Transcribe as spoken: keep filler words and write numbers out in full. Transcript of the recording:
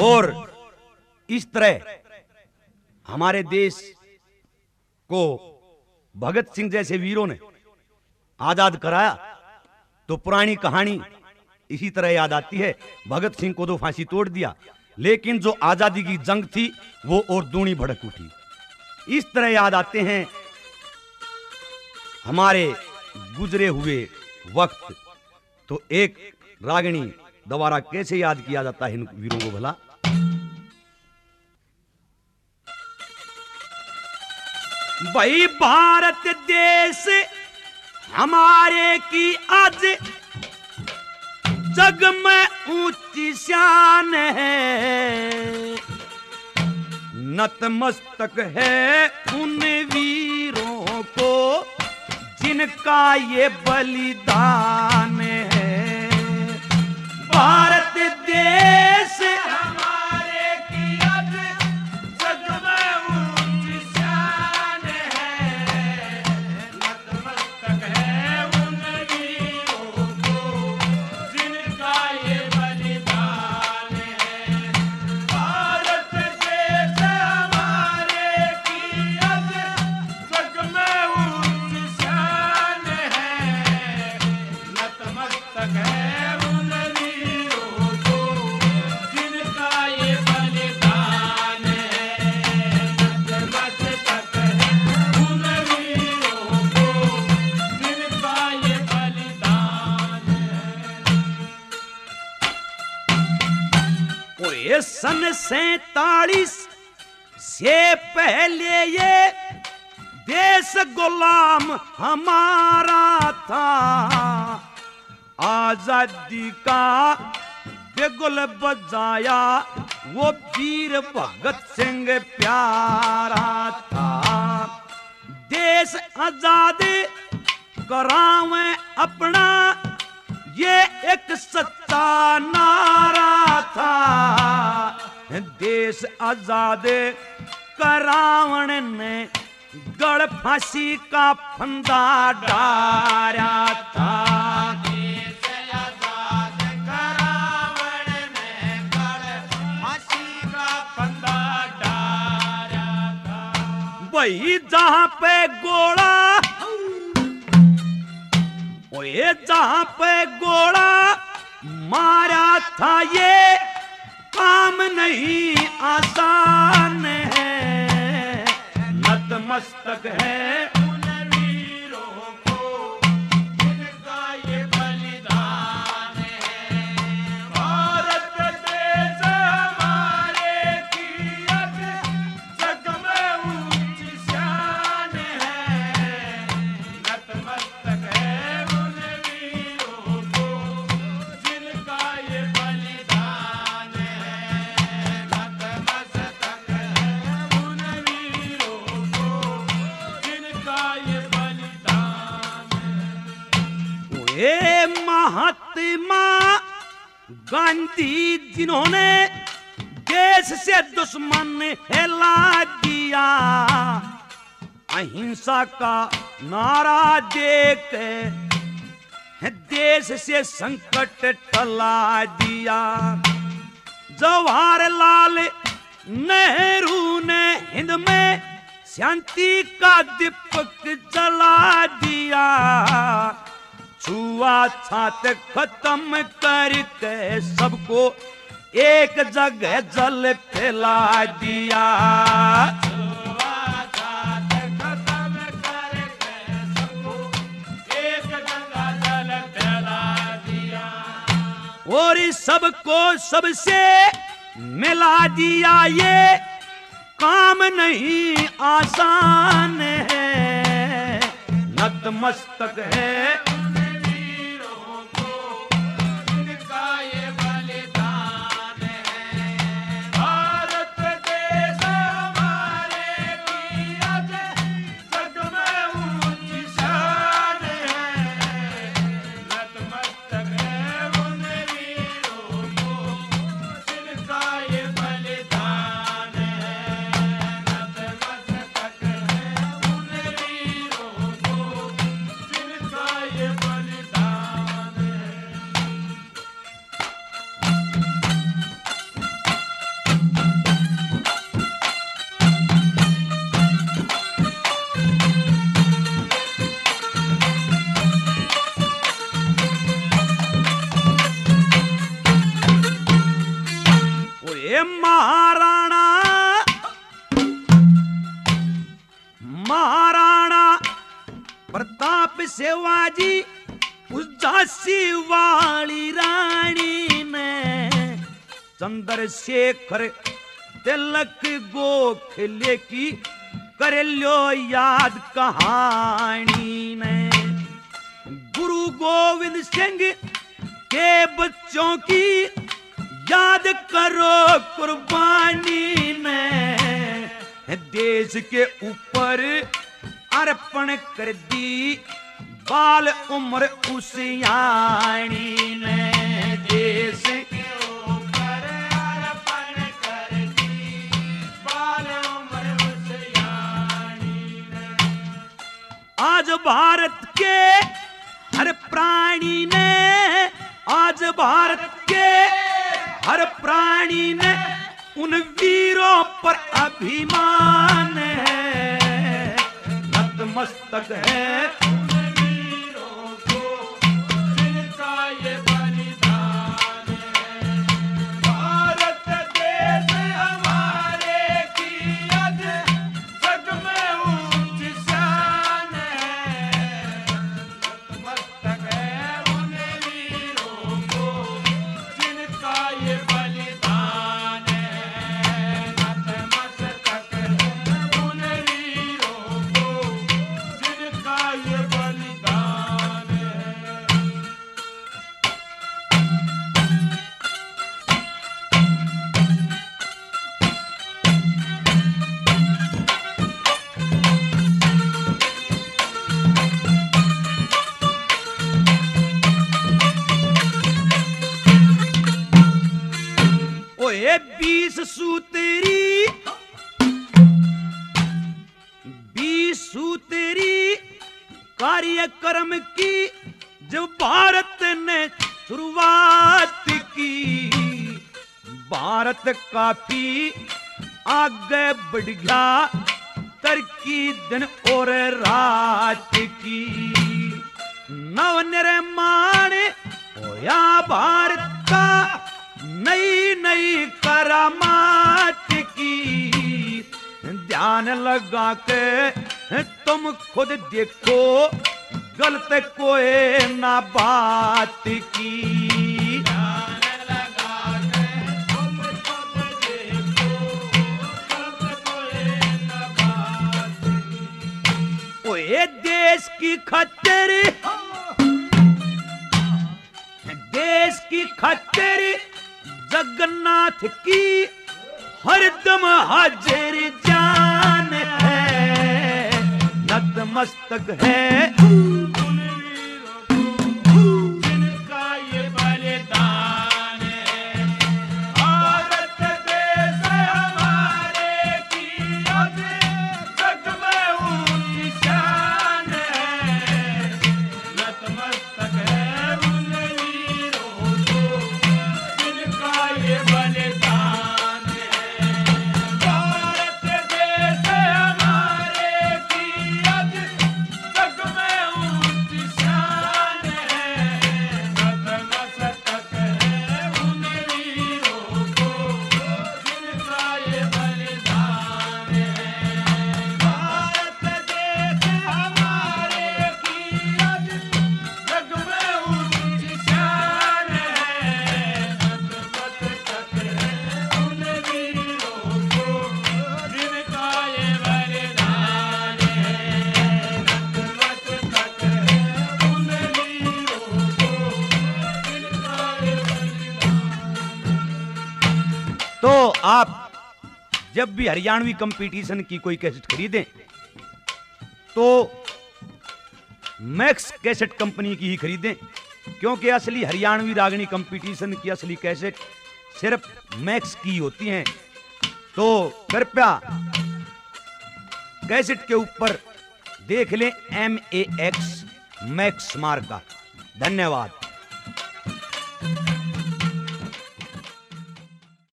और इस तरह हमारे देश को भगत सिंह जैसे वीरों ने आजाद कराया, तो पुरानी कहानी इसी तरह याद आती है। भगत सिंह को तो फांसी तोड़ दिया, लेकिन जो आजादी की जंग थी वो और दूनी भड़क उठी। इस तरह याद आते हैं हमारे गुजरे हुए वक्त। तो एक रागिणी दोबारा कैसे याद किया जाता है इन वीरों को भला? भाई भारत देश हमारे की आज जग में ऊंची शान है, नतमस्तक है उन वीरों को जिनका ये बलिदान है। भारत देश हमारे की आज जग में ऊंची शान है, नतमस्तक है उन वीरों को जिनका ये बलिदान है। भारत देश हमारे की आज जग में ऊंची शान है, नतमस्तक है उन वीरों को जिनका ये बलिदान है, नतमस्तक है उन वीरों को जिनका ये बलिदान है। और ये सन सैतालीस से पहले ये देश गुलाम हमारा था, आजादी का बिगुल बजाया वो वीर भगत सिंह प्यारा था। देश आजाद करावे अपना ये एक सच्चा नारा था, देश आजाद करावण ने गड़ फांसी का फंदा डारा था। देश आजाद करावण ने गड़ फांसी का फंदा डारा था। वही जहां पे गोला, ओए जहां पे गोला मारा था ये काम नहीं आसान है, नतमस्तक है उन वीरों को जिनका ये बलिदान है। भारत देश हमारे की आज जग में ऊंची शान है, नतमस्तक है उन वीरों को जिनका ये बलिदान है, नतमस्तक है उन वीरों को जिनका ये बलिदान है। ये महात्मा गांधी जिन्होंने देश से दुश्मन हिला दिया, अहिंसा का नारा देख देश से संकट टला दिया। जवाहरलाल नेहरू ने हिंद में शांति का दीपक जला दिया, छुआछूत खत्म करके सबको एक जगह जल फैला दिया। छुआछूत खत्म करके सबको एक जगह जल फैला दिया, और इस सबको सबसे मिला दिया। ये काम नहीं आसान है, नतमस्तक है उन वीरों को जिनका ये बलिदान है। भारत देश हमारे की आज जग में ऊंची शान है, नतमस्तक है उन वीरों को जिनका ये बलिदान है, नतमस्तक है उन वीरों को जिनका ये ये महाराणा महाराणा प्रताप शिवाजी उस झांसी वाली रानी ने चंद्रशेखर तिलक गोखले की कर लो याद कहानी ने। गुरु गोविंद सिंह के बच्चों की याद करो कुर्बानी ने। देश के ऊपर अर्पण कर दी बाल उम्र उस यानी ने। देश के ऊपर अर्पण कर दी बाल उम्र उस यानी ने। आज भारत के हर प्राणी ने आज भारत के हर प्राणी ने उन वीरों पर अभिमान है। नतमस्तक है उन वीरों को जिनका ये बलिदान है। भारत देश हमारे की आज जग में ऊंची शान है। नतमस्तक है उन वीरों को जिनका ये बलिदान है। नतमस्तक है उन वीरों को जिनका ये बलिदान है। ओए बीस सूत्री बीस सूत्री कार्यक्रम की जब भारत ने शुरुआत की। भारत काफी आगे बढ़ गया तरक्की दिन और रात की। नव निर्माण होया भारत का नई नई करामात की। ध्यान लगा के तुम खुद देखो गलत कोई ना बात की। ध्यान लगा के तुम खुद देखो गलत कोई ना बात की। ओए देश की खातिर देश की खातिर जगन्नाथ की हरदम हाजिर जान है। नतमस्तक है उन वीरों को जिनका ये बलिदान है। भारत देश हमारे की आज जग में ऊंची शान है। नतमस्तक है उन वीरों को जिनका ये बलिदान है। भारत देश हमारे की आज जग में ऊंची शान है। नतमस्तक है उन वीरों को जिनका ये बलिदान है। भारत देश हमारे की आज जग में ऊंची शान है। नतमस्तक है उन वीरों को जिनका ये बलिदान है। नतमस्तक है उन वीरों को जिनका ये बलिदान। तो आप जब भी हरियाणवी कंपटीशन की कोई कैसेट खरीदें तो मैक्स कैसेट कंपनी की ही खरीदें, क्योंकि असली हरियाणवी रागनी कंपटीशन की असली कैसेट सिर्फ मैक्स की होती हैं। तो कृपया कैसेट के ऊपर देख लें M A X max mark का। धन्यवाद।